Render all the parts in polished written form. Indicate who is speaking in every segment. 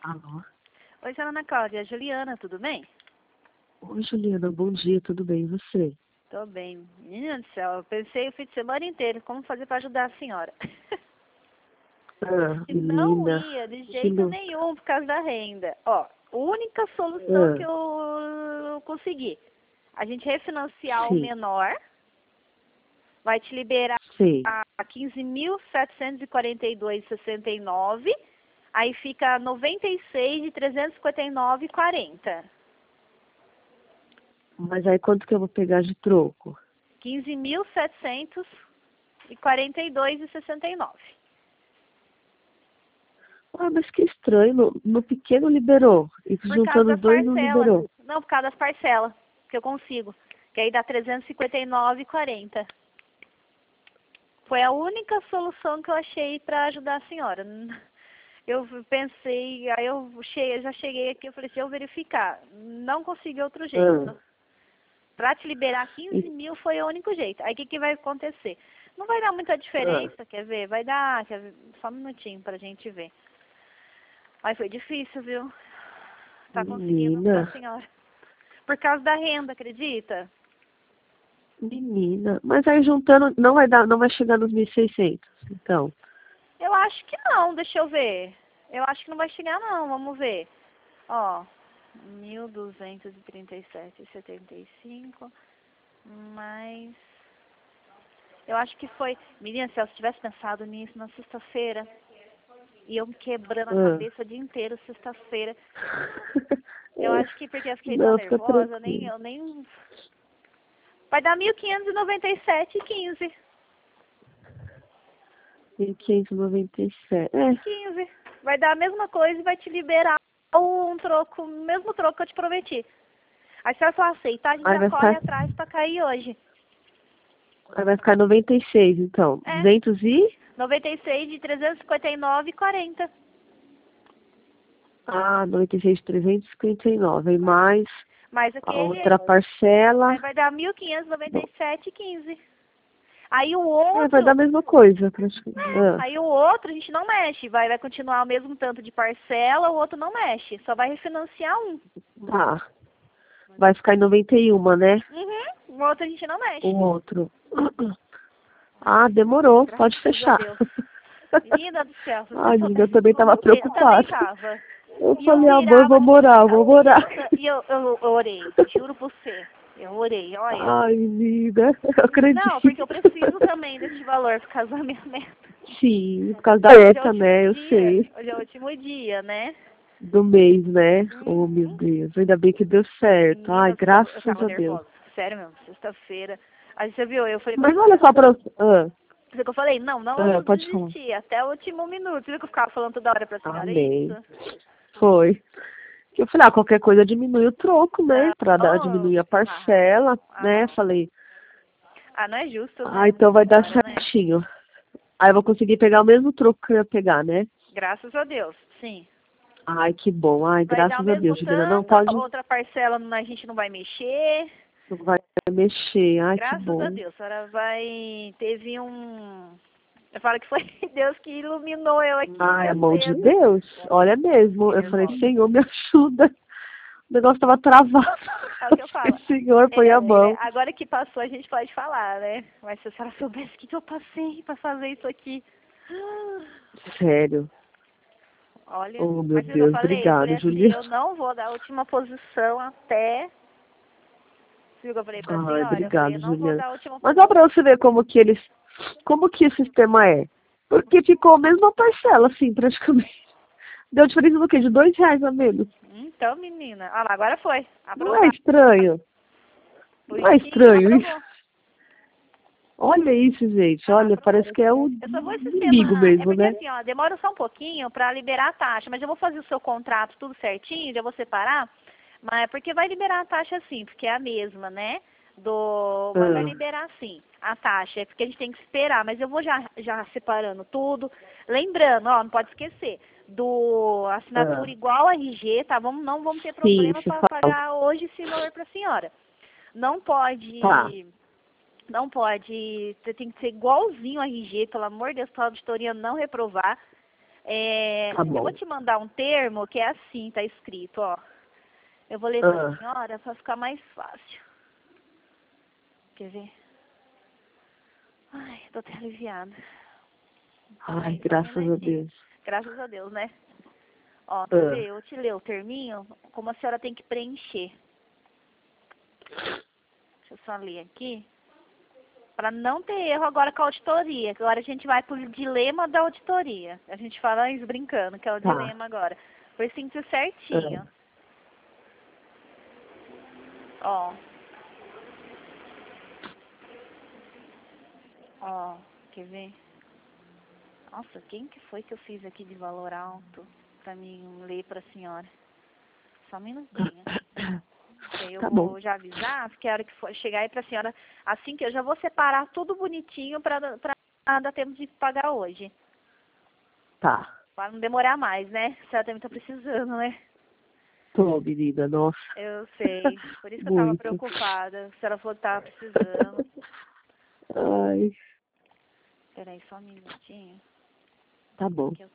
Speaker 1: Alô?
Speaker 2: Oi, senhora Ana Cláudia. Juliana, tudo bem?
Speaker 1: Oi, Juliana, bom dia, tudo bem? E você?
Speaker 2: Tô bem. Menina do céu, eu pensei o fim de semana inteiro como fazer para ajudar a senhora.
Speaker 1: Ah,
Speaker 2: E não
Speaker 1: menina,
Speaker 2: ia de
Speaker 1: que
Speaker 2: jeito
Speaker 1: não...
Speaker 2: nenhum por causa da renda. Ó, a única solução que
Speaker 1: Ah,
Speaker 2: eu consegui. A gente refinanciar o
Speaker 1: sim,
Speaker 2: menor, vai te liberar
Speaker 1: sei.
Speaker 2: a 15.742,69. Aí fica 96 de 359,40.
Speaker 1: Mas aí quanto que eu vou pegar de troco?
Speaker 2: 15.742,69.
Speaker 1: Ah, mas que estranho, no pequeno liberou, e
Speaker 2: Por causa
Speaker 1: juntando os
Speaker 2: das
Speaker 1: dois não
Speaker 2: parcelas.
Speaker 1: liberou.
Speaker 2: Não, por causa das parcelas que eu consigo. Que aí dá 359,40. Foi a única solução que eu achei para ajudar a senhora. Eu pensei, aí já cheguei aqui, eu falei, se eu verificar, não consegui outro jeito.
Speaker 1: Ah,
Speaker 2: Para te liberar 15
Speaker 1: e-
Speaker 2: mil foi o único jeito. Aí o que vai acontecer? Não vai dar muita
Speaker 1: ah,
Speaker 2: diferença, quer ver? Vai dar, quer ver? Só um minutinho pra gente ver. Mas foi difícil, viu? Tá conseguindo pra
Speaker 1: menina,
Speaker 2: senhora. Por causa da renda, acredita?
Speaker 1: menina. Mas aí juntando, não vai dar, não vai chegar nos 1.600, então.
Speaker 2: Eu acho que não, deixa eu ver. Eu acho que não vai chegar não, vamos ver. Ó, 1.237,75 mais... Eu acho que foi... Menina, se eu tivesse pensado nisso na sexta-feira, e eu me quebrando a
Speaker 1: Ah.
Speaker 2: cabeça o dia inteiro, sexta-feira. Eu
Speaker 1: É,
Speaker 2: acho que porque eu fiquei tão
Speaker 1: não, fica
Speaker 2: nervosa,
Speaker 1: tranquilo.
Speaker 2: eu nem... Vai dar 1.597,15.
Speaker 1: 1.597. É,
Speaker 2: 15. Vai dar a mesma coisa e vai te liberar um troco, o mesmo troco que eu te prometi. Aí se a senhora aceitar, a gente
Speaker 1: aí
Speaker 2: já
Speaker 1: vai
Speaker 2: corre
Speaker 1: ficar,
Speaker 2: atrás pra cair hoje.
Speaker 1: aí vai ficar 96, então.
Speaker 2: É,
Speaker 1: 200 e...
Speaker 2: 96 de 359,40.
Speaker 1: Ah, 96 de 359. E mais
Speaker 2: Mais
Speaker 1: a
Speaker 2: aquele,
Speaker 1: outra parcela.
Speaker 2: aí vai dar 1.597,15. Aí o
Speaker 1: É, vai dar a
Speaker 2: outro,
Speaker 1: mesma coisa, praticamente. Ah,
Speaker 2: aí o outro a gente não mexe, vai continuar o mesmo tanto de parcela, o outro não mexe, só vai refinanciar um.
Speaker 1: tá. Vai ficar em 91, né?
Speaker 2: O outro a gente não
Speaker 1: O
Speaker 2: mexe.
Speaker 1: outro. Ah, demorou. Pode
Speaker 2: Graças a
Speaker 1: fechar.
Speaker 2: Deus. Menina do céu, se você
Speaker 1: Ai, menina, eu
Speaker 2: soubesse
Speaker 1: também
Speaker 2: como
Speaker 1: tava
Speaker 2: eu também
Speaker 1: preocupada.
Speaker 2: tava.
Speaker 1: Eu
Speaker 2: E eu
Speaker 1: falei, amor, eu
Speaker 2: virava
Speaker 1: vou
Speaker 2: assim,
Speaker 1: morar, eu vou morar.
Speaker 2: acredita? E eu orei, juro por você. Eu orei, olha.
Speaker 1: Ai, menina, eu
Speaker 2: Não, porque eu
Speaker 1: acredito.
Speaker 2: preciso também desse valor por causa da minha meta.
Speaker 1: Sim, por causa da
Speaker 2: Hoje é o
Speaker 1: meta,
Speaker 2: último
Speaker 1: né? Eu
Speaker 2: dia.
Speaker 1: sei.
Speaker 2: Hoje é o último dia, né?
Speaker 1: Do mês, né? Oh, meu
Speaker 2: Uhum.
Speaker 1: Deus. Ainda bem que deu certo. Ai,
Speaker 2: Menina do céu, eu
Speaker 1: graças
Speaker 2: tava
Speaker 1: a Deus.
Speaker 2: nervosa. Sério mesmo, sexta-feira. Aí você viu, eu falei pra
Speaker 1: Mas olha
Speaker 2: senhora.
Speaker 1: só pra... Ah,
Speaker 2: Você que eu falei, não vamos
Speaker 1: pode falar.
Speaker 2: desistir até o último minuto. Você viu que eu ficava falando toda hora pra senhora isso?
Speaker 1: Amém. Foi. Que eu falei, qualquer coisa diminui o troco, né?
Speaker 2: Não,
Speaker 1: Pra dar,
Speaker 2: oh,
Speaker 1: diminuir a
Speaker 2: ah,
Speaker 1: parcela, né?
Speaker 2: não.
Speaker 1: Falei,
Speaker 2: Ah, não é justo, né,
Speaker 1: então vai dar
Speaker 2: senhora, né?
Speaker 1: certinho. Aí eu vou conseguir pegar o mesmo troco que eu ia pegar, né?
Speaker 2: Graças a Deus, sim.
Speaker 1: Ai, que bom. Ai,
Speaker 2: Vai dar o
Speaker 1: graças a
Speaker 2: mesmo
Speaker 1: Deus, Juliana. Não
Speaker 2: tanto, a
Speaker 1: pode,
Speaker 2: outra parcela a gente não vai mexer.
Speaker 1: não vai mexer. Ai, que
Speaker 2: Graças a
Speaker 1: bom.
Speaker 2: Deus, a senhora vai... Teve um... Eu falo que foi Deus que iluminou eu aqui
Speaker 1: Ai,
Speaker 2: dia
Speaker 1: amor de
Speaker 2: cedo.
Speaker 1: Deus. Olha mesmo.
Speaker 2: Fiquei
Speaker 1: Eu falei,
Speaker 2: nervosa.
Speaker 1: Senhor, me ajuda. O negócio tava travado.
Speaker 2: É o que eu falo.
Speaker 1: Senhor, põe a mão.
Speaker 2: Agora que passou, a gente pode falar, né? Mas se a senhora soubesse o que eu passei pra fazer isso aqui.
Speaker 1: Sério.
Speaker 2: Olha,
Speaker 1: Oh, meu
Speaker 2: mas o que eu
Speaker 1: Deus.
Speaker 2: falei? Eu falei
Speaker 1: Obrigada,
Speaker 2: assim,
Speaker 1: Juliana.
Speaker 2: eu não vou dar a última posição até... Viu o que eu falei pra
Speaker 1: Ai,
Speaker 2: senhora? Eu falei,
Speaker 1: obrigada,
Speaker 2: eu não vou
Speaker 1: Juliana.
Speaker 2: dar a última
Speaker 1: Mas olha
Speaker 2: posição.
Speaker 1: pra você ver como que o sistema é. Porque ficou a mesma parcela, assim, praticamente. Deu diferença do quê? De R$ 2 a menos.
Speaker 2: Então, menina. Ah lá, agora foi.
Speaker 1: Não é
Speaker 2: Aprovado.
Speaker 1: estranho? Não é
Speaker 2: Bonitinho,
Speaker 1: estranho isso?
Speaker 2: aprovou.
Speaker 1: Olha isso, gente.
Speaker 2: Ah lá,
Speaker 1: Olha,
Speaker 2: aprovou.
Speaker 1: parece que é o
Speaker 2: Eu só vou esse
Speaker 1: inimigo
Speaker 2: sistema. É
Speaker 1: mesmo,
Speaker 2: porque
Speaker 1: né?
Speaker 2: assim, ó, demora só um pouquinho pra liberar a taxa, mas eu vou fazer o seu contrato tudo certinho, já vou separar. Mas é porque vai liberar a taxa sim, porque é a mesma, né? Mas vai
Speaker 1: Ah,
Speaker 2: liberar sim a taxa, é porque a gente tem que esperar, mas eu vou já separando tudo. Lembrando, ó, não pode esquecer, do assinatura
Speaker 1: ah.
Speaker 2: igual a RG, tá? Não vamos ter
Speaker 1: Sim,
Speaker 2: problema
Speaker 1: se
Speaker 2: para
Speaker 1: fala.
Speaker 2: pagar hoje esse valor pra senhora. Não
Speaker 1: Tá.
Speaker 2: pode, não pode, tem que ser igualzinho a RG, pelo amor de Deus, para a auditoria não reprovar.
Speaker 1: Tá
Speaker 2: Eu vou
Speaker 1: bom.
Speaker 2: te mandar um termo que é assim, tá escrito, ó. Eu vou ler pra senhora pra ficar mais fácil. Quer ver? Ai, tô até aliviada.
Speaker 1: Ai,
Speaker 2: Só um
Speaker 1: graças a
Speaker 2: minutinho.
Speaker 1: Deus.
Speaker 2: Graças a Deus, né? Ó, quer ver? Eu te ler o terminho, como a senhora tem que preencher. Deixa eu só ler aqui. Para não ter erro agora com a auditoria. Agora a gente vai pro dilema da auditoria. A gente fala isso brincando, que é o
Speaker 1: Tá.
Speaker 2: dilema agora. Por isso tem que ser certinho. Ó. Ó, quer ver? Nossa, quem que foi que eu fiz aqui de valor alto pra mim ler pra senhora? Só um minutinho. Que aí eu
Speaker 1: Tá bom.
Speaker 2: vou já avisar, porque a hora que for chegar aí pra senhora, assim que eu já vou separar tudo bonitinho pra dar tempo de pagar hoje.
Speaker 1: Tá.
Speaker 2: Pra não demorar mais, né? A senhora também tá precisando, né?
Speaker 1: Tô, menina, nossa.
Speaker 2: Eu sei. Por isso que eu tava
Speaker 1: Muito.
Speaker 2: preocupada. A senhora falou que tava precisando.
Speaker 1: Ai,
Speaker 2: Peraí, só um minutinho.
Speaker 1: tá bom.
Speaker 2: Que eu...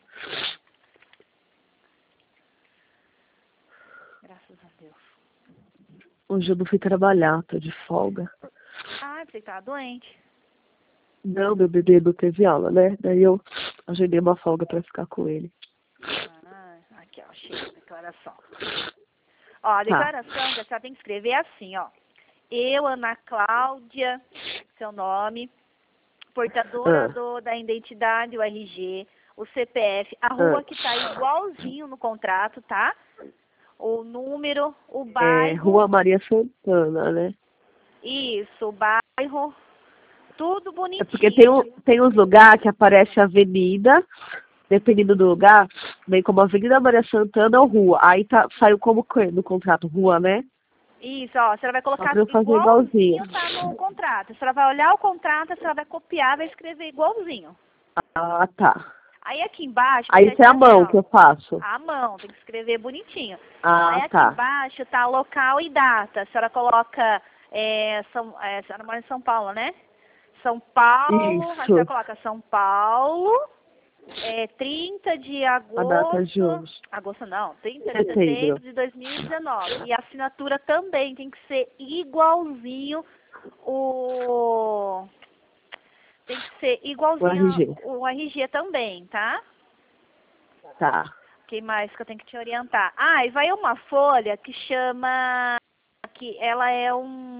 Speaker 2: Graças a Deus.
Speaker 1: Hoje eu não fui trabalhar, tô de folga.
Speaker 2: Ah, você tá doente?
Speaker 1: Não, meu bebê não teve aula, né? Daí eu agendei uma folga pra ficar com ele.
Speaker 2: Ah, aqui, ó, chega a declaração. Ó, a declaração que a senhora tem que escrever é assim, ó. Eu, Ana Cláudia, seu nome, portadora da identidade, o RG, o CPF, a rua que tá igualzinho no contrato, tá? O número, o bairro.
Speaker 1: É, Rua Maria Santana, né?
Speaker 2: Isso, o bairro, tudo
Speaker 1: É
Speaker 2: bonitinho.
Speaker 1: porque tem uns lugares que aparece avenida, dependendo do lugar, vem como Avenida Maria Santana ou Rua. Aí saiu como no contrato, Rua, né?
Speaker 2: Isso, ó, a senhora vai
Speaker 1: Só
Speaker 2: colocar
Speaker 1: pra eu fazer
Speaker 2: igualzinho
Speaker 1: igualzinho.
Speaker 2: tá no contrato. A senhora vai olhar o contrato, a senhora vai copiar, vai escrever igualzinho.
Speaker 1: Ah, tá.
Speaker 2: Aí aqui embaixo,
Speaker 1: Aí isso é a
Speaker 2: assim,
Speaker 1: mão
Speaker 2: ó,
Speaker 1: que eu faço.
Speaker 2: a mão, tem que escrever bonitinho. Aí
Speaker 1: Ah,
Speaker 2: aqui
Speaker 1: tá.
Speaker 2: embaixo tá local e data. A senhora coloca, a senhora mora em São Paulo, né? São Paulo, a senhora
Speaker 1: Isso.
Speaker 2: coloca São Paulo, 30 de
Speaker 1: A data de
Speaker 2: agosto,
Speaker 1: hoje.
Speaker 2: agosto não, 30 de
Speaker 1: Setembro.
Speaker 2: setembro de 2019. E a assinatura também tem que ser igualzinho o... Tem que ser
Speaker 1: O
Speaker 2: igualzinho
Speaker 1: RG.
Speaker 2: o RG também, tá?
Speaker 1: Tá.
Speaker 2: O que mais que eu tenho que te orientar? Ah, e vai uma folha que chama... que ela é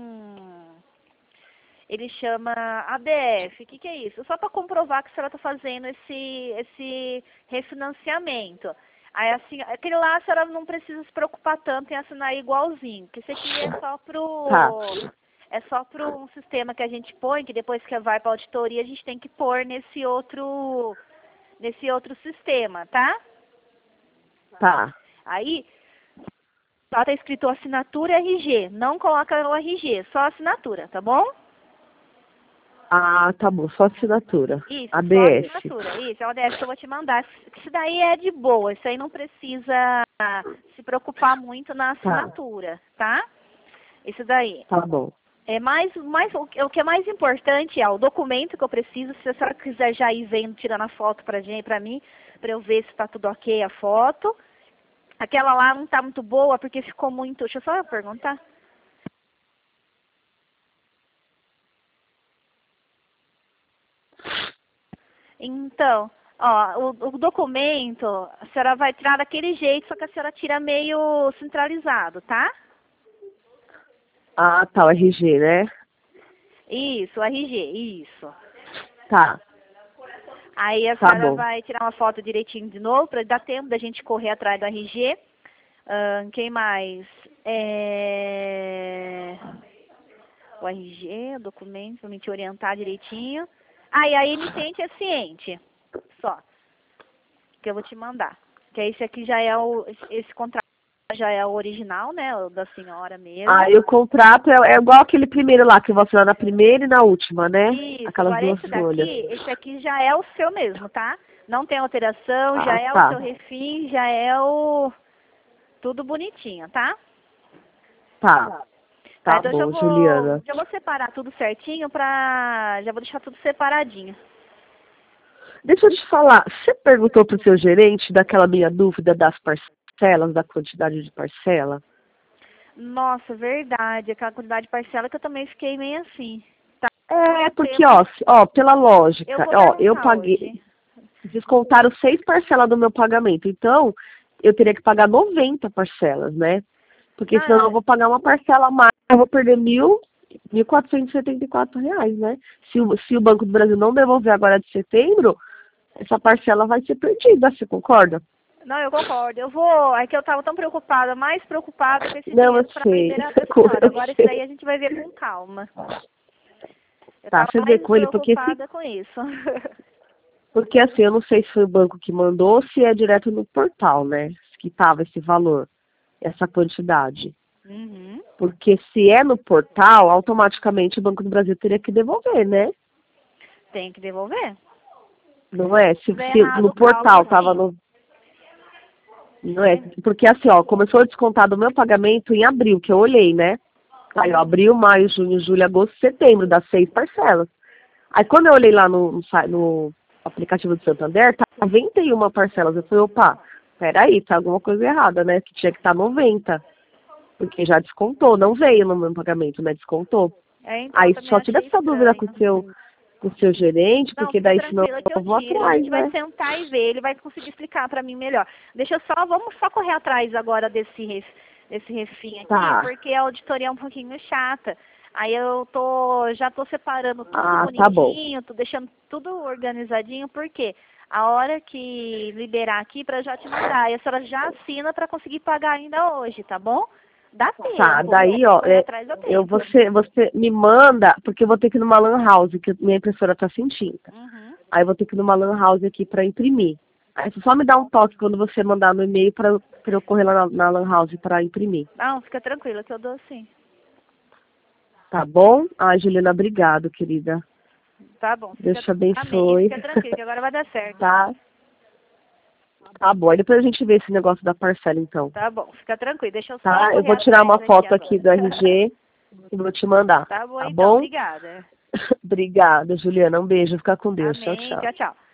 Speaker 2: ele chama ABF. O que é isso? Só para comprovar que a senhora está fazendo esse refinanciamento. Aí, assim, aquele lá a senhora não precisa se preocupar tanto em assinar igualzinho, porque esse aqui é só
Speaker 1: Tá.
Speaker 2: um sistema que a gente põe, que depois que vai para a auditoria a gente tem que pôr nesse outro sistema, tá?
Speaker 1: Tá.
Speaker 2: Aí, lá tá escrito assinatura RG. Não coloca o RG, só assinatura, tá bom?
Speaker 1: Ah, tá bom. Só assinatura.
Speaker 2: Isso, só
Speaker 1: ABS.
Speaker 2: assinatura. Isso, é o ADS que eu vou te mandar. Isso daí é de boa. Isso aí não precisa se preocupar muito na assinatura, tá? Isso daí.
Speaker 1: Tá bom.
Speaker 2: O que é mais importante é o documento que eu preciso. Se a senhora quiser já ir vendo, tirando a foto pra mim, pra eu ver se tá tudo ok a foto. Aquela lá não tá muito boa porque ficou muito... Deixa eu só perguntar. Então, ó, o documento a senhora vai tirar daquele jeito, só que a senhora tira meio centralizado, tá?
Speaker 1: Ah, tá. O RG, né?
Speaker 2: Isso, o RG, isso.
Speaker 1: Tá.
Speaker 2: Aí a
Speaker 1: Tá
Speaker 2: senhora
Speaker 1: bom.
Speaker 2: vai tirar uma foto direitinho de novo, para dar tempo da gente correr atrás do RG. Quem mais? O RG, o documento, para me te orientar direitinho. E a emitente é ciente. Só. Que eu vou te mandar. Que esse aqui já é esse contrato já é o original, né? O da senhora mesmo.
Speaker 1: Ah, e o contrato é igual aquele primeiro lá, que eu vou assinar na primeira e na última, né?
Speaker 2: Isso,
Speaker 1: Aquelas
Speaker 2: agora
Speaker 1: duas folhas.
Speaker 2: esse aqui já é o seu mesmo, tá? Não tem alteração, já
Speaker 1: Ah,
Speaker 2: é o
Speaker 1: tá.
Speaker 2: seu refim, já é o... Tudo bonitinho, tá?
Speaker 1: Tá. Tá
Speaker 2: Então
Speaker 1: bom, Juliana.
Speaker 2: já vou separar tudo certinho já vou deixar tudo separadinho.
Speaker 1: Deixa eu te falar, você perguntou pro seu gerente daquela minha dúvida das parcelas, da quantidade de parcela?
Speaker 2: Nossa, verdade. Aquela quantidade de parcela que eu também fiquei meio assim. Tá.
Speaker 1: É, porque, ó, pela
Speaker 2: Eu
Speaker 1: lógica,
Speaker 2: vou
Speaker 1: ó, eu
Speaker 2: perguntar
Speaker 1: paguei,
Speaker 2: hoje.
Speaker 1: descontaram 6 parcelas do meu pagamento, então eu teria que pagar 90 parcelas, né? Porque senão eu vou pagar uma parcela a mais, eu vou perder R$ 1.474, né? Se o Banco do Brasil não devolver agora de setembro, essa parcela vai ser perdida, você concorda?
Speaker 2: Não, eu concordo. Eu vou. É que eu tava tão preocupada, mais preocupada com esse
Speaker 1: Não, eu
Speaker 2: dinheiro pra
Speaker 1: sei,
Speaker 2: liberar pra senhora.
Speaker 1: eu
Speaker 2: Agora isso daí
Speaker 1: sei.
Speaker 2: a gente vai ver com calma. Eu
Speaker 1: Tá,
Speaker 2: tava
Speaker 1: você vê
Speaker 2: mais
Speaker 1: com ele,
Speaker 2: preocupada com isso.
Speaker 1: porque assim, eu não sei se foi o banco que mandou ou se é direto no portal, né? Que tava esse valor, essa quantidade.
Speaker 2: Uhum.
Speaker 1: Porque se é no portal, automaticamente o Banco do Brasil teria que devolver, né?
Speaker 2: Tem que devolver.
Speaker 1: Não é?
Speaker 2: Se tiver
Speaker 1: Se
Speaker 2: errado
Speaker 1: no
Speaker 2: o cálculo,
Speaker 1: portal tava
Speaker 2: sim.
Speaker 1: no. Não é? Porque assim, ó, começou a descontar do meu pagamento em abril, que eu olhei, né? Aí, ó, abril, maio, junho, julho, agosto, setembro, das 6 parcelas. Aí quando eu olhei lá no aplicativo do Santander, tá 91 parcelas. Eu falei, opa, peraí, tá alguma coisa errada, né? Que tinha que estar 90. Porque já descontou, não veio no meu pagamento, né? Descontou.
Speaker 2: Então, eu
Speaker 1: Aí
Speaker 2: também
Speaker 1: só tira
Speaker 2: achei
Speaker 1: essa dúvida
Speaker 2: estranho.
Speaker 1: com o seu gerente,
Speaker 2: Não,
Speaker 1: porque
Speaker 2: fica
Speaker 1: daí senão
Speaker 2: tranquila que eu
Speaker 1: eu vou
Speaker 2: tiro. A
Speaker 1: atrás,
Speaker 2: gente vai
Speaker 1: né?
Speaker 2: sentar e ver. Ele vai conseguir explicar pra mim melhor. Vamos só correr atrás agora desse refim aqui,
Speaker 1: Tá.
Speaker 2: porque a auditoria é um pouquinho chata. Aí já tô separando tudo
Speaker 1: Ah, tá bom.
Speaker 2: bonitinho, tô deixando tudo organizadinho, porque a hora que liberar aqui pra já te mandar, e a senhora já assina pra conseguir pagar ainda hoje, tá bom? Dá
Speaker 1: Tá,
Speaker 2: tempo.
Speaker 1: daí, ó,
Speaker 2: Correr atrás dá tempo.
Speaker 1: você me manda, porque eu vou ter que ir numa lan house, que minha impressora tá sem tinta.
Speaker 2: Uhum.
Speaker 1: Aí eu vou ter que ir numa lan house aqui pra imprimir. Aí você só me dá um toque quando você mandar no e-mail pra eu correr lá na lan house pra imprimir.
Speaker 2: Não, fica tranquila que eu dou sim.
Speaker 1: Tá bom? Ai, Juliana, obrigado, querida.
Speaker 2: Tá bom,
Speaker 1: Deus te
Speaker 2: amém,
Speaker 1: abençoe.
Speaker 2: fica tranquilo, que agora vai dar certo.
Speaker 1: Tá? Tá bom. Aí depois a gente vê esse negócio da parcela, então.
Speaker 2: Tá bom, fica tranquilo, deixa eu só
Speaker 1: Tá? Eu
Speaker 2: correr
Speaker 1: vou tirar
Speaker 2: atrás
Speaker 1: uma
Speaker 2: aqui
Speaker 1: foto aqui
Speaker 2: agora.
Speaker 1: do RG e vou te mandar.
Speaker 2: Tá bom
Speaker 1: Tá
Speaker 2: então,
Speaker 1: bom?
Speaker 2: obrigada.
Speaker 1: Obrigada, Juliana. Um beijo. Fica com Deus. Tchau,
Speaker 2: Amém,
Speaker 1: tchau.
Speaker 2: tchau, tchau.